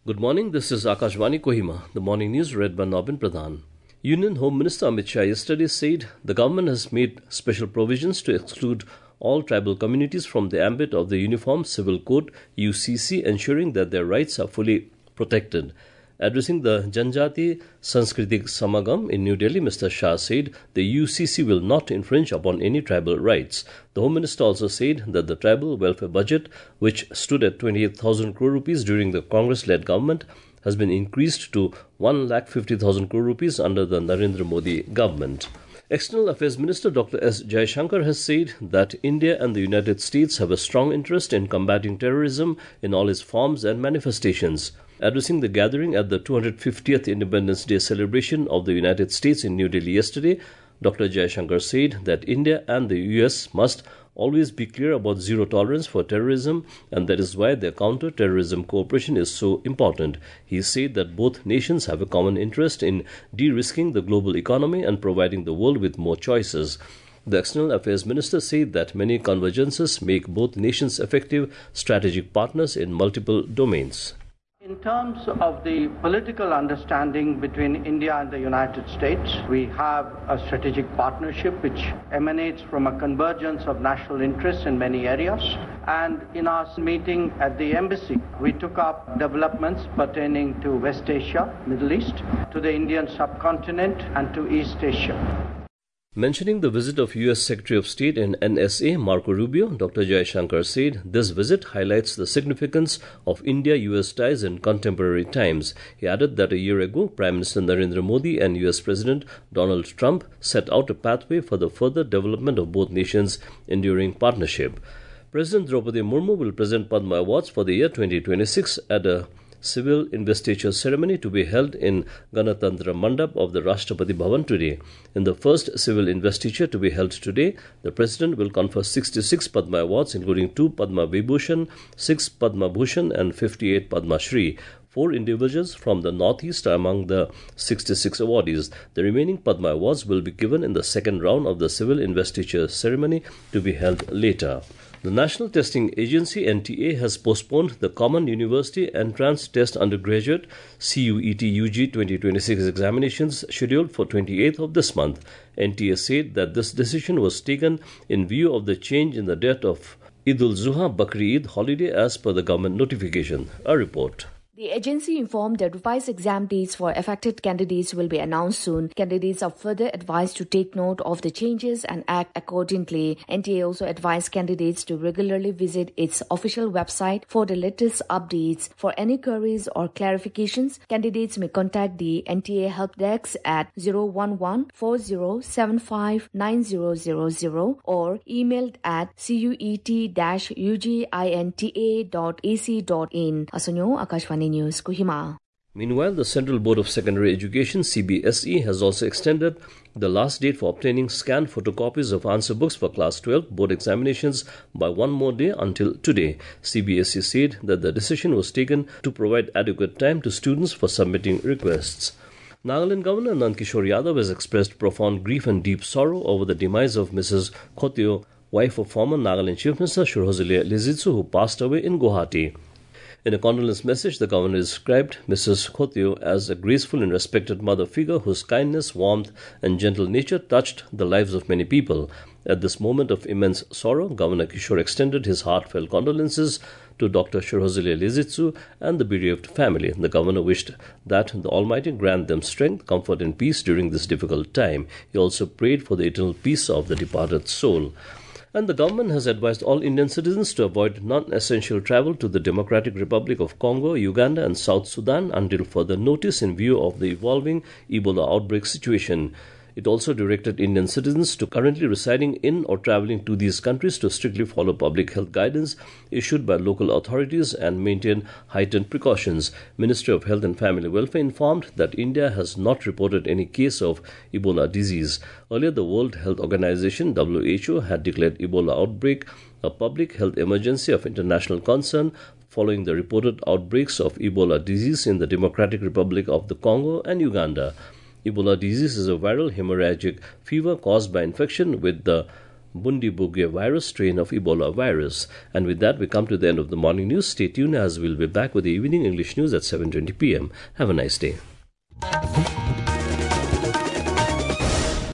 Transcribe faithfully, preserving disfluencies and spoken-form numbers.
Good morning, this is Akashvani Kohima. The morning news read by Nobin Pradhan. Union Home Minister Amit Shah yesterday said the government has made special provisions to exclude all tribal communities from the ambit of the Uniform Civil Code U C C, ensuring that their rights are fully protected. Addressing the Janjati Sanskritik Samagam in New Delhi, Mister Shah said the U C C will not infringe upon any tribal rights. The Home Minister also said that the tribal welfare budget, which stood at twenty-eight thousand crore rupees during the Congress-led government, has been increased to one lakh fifty thousand crore rupees under the Narendra Modi government. External Affairs Minister Doctor S. Jaishankar has said that India and the United States have a strong interest in combating terrorism in all its forms and manifestations. Addressing the gathering at the two hundred fiftieth Independence Day celebration of the United States in New Delhi yesterday, Doctor Jaishankar said that India and the U S must always be clear about zero tolerance for terrorism, and that is why their counter-terrorism cooperation is so important. He said that both nations have a common interest in de-risking the global economy and providing the world with more choices. The External Affairs Minister said that many convergences make both nations effective strategic partners in multiple domains. In terms of the political understanding between India and the United States, we have a strategic partnership which emanates from a convergence of national interests in many areas. And in our meeting at the embassy, we took up developments pertaining to West Asia, Middle East, to the Indian subcontinent and to East Asia. Mentioning the visit of U S Secretary of State and N S A Marco Rubio, Doctor Jaishankar said this visit highlights the significance of India-U S ties in contemporary times. He added that a year ago, Prime Minister Narendra Modi and U S President Donald Trump set out a pathway for the further development of both nations' enduring partnership. President Draupadi Murmu will present Padma Awards for the year twenty twenty-six at a civil investiture ceremony to be held in Ganatantra Mandap of the Rashtrapati Bhavan today. In the first civil investiture to be held today, the President will confer sixty-six Padma Awards, including two Padma Vibhushan, six Padma Bhushan and fifty-eight Padma Shri. Four individuals from the Northeast are among the sixty-six awardees. The remaining Padma Awards will be given in the second round of the civil investiture ceremony to be held later. The National Testing Agency N T A has postponed the Common University Entrance Test Undergraduate C U E T U G twenty twenty-six examinations scheduled for twenty-eighth of this month. N T A said that this decision was taken in view of the change in the date of Eid ul-Zuha Bakri Eid holiday as per the government notification. A report. The agency informed that revised exam dates for affected candidates will be announced soon. Candidates are further advised to take note of the changes and act accordingly. N T A also advised candidates to regularly visit its official website for the latest updates. For any queries or clarifications, candidates may contact the N T A help desk at zero one one four zero seven five nine zero zero zero or emailed at cuet U G inta dot a c dot in. Asunyo, Akashvani News, Kohima. Meanwhile, the Central Board of Secondary Education C B S E has also extended the last date for obtaining scanned photocopies of answer books for Class twelve board examinations by one more day until today. C B S E said that the decision was taken to provide adequate time to students for submitting requests. Nagaland Governor Nand Kishore Yadav has expressed profound grief and deep sorrow over the demise of Missus Khotio, wife of former Nagaland Chief Minister Shurhozelia Lizitsu, who passed away in Guwahati. In a condolence message, the governor described Missus Khotio as a graceful and respected mother figure whose kindness, warmth and gentle nature touched the lives of many people. At this moment of immense sorrow, Governor Kishore extended his heartfelt condolences to Doctor Shurhozelia Lizitsu and the bereaved family. The governor wished that the Almighty grant them strength, comfort and peace during this difficult time. He also prayed for the eternal peace of the departed soul. And the government has advised all Indian citizens to avoid non-essential travel to the Democratic Republic of Congo, Uganda and South Sudan until further notice in view of the evolving Ebola outbreak situation. It also directed Indian citizens to currently residing in or travelling to these countries to strictly follow public health guidance issued by local authorities and maintain heightened precautions. Ministry of Health and Family Welfare informed that India has not reported any case of Ebola disease. Earlier, the World Health Organization W H O had declared Ebola outbreak a public health emergency of international concern following the reported outbreaks of Ebola disease in the Democratic Republic of the Congo and Uganda. Ebola disease is a viral hemorrhagic fever caused by infection with the Bundibugyo virus strain of Ebola virus. And with that, we come to the end of the morning news. Stay tuned as we'll be back with the evening English news at seven twenty p.m. Have a nice day.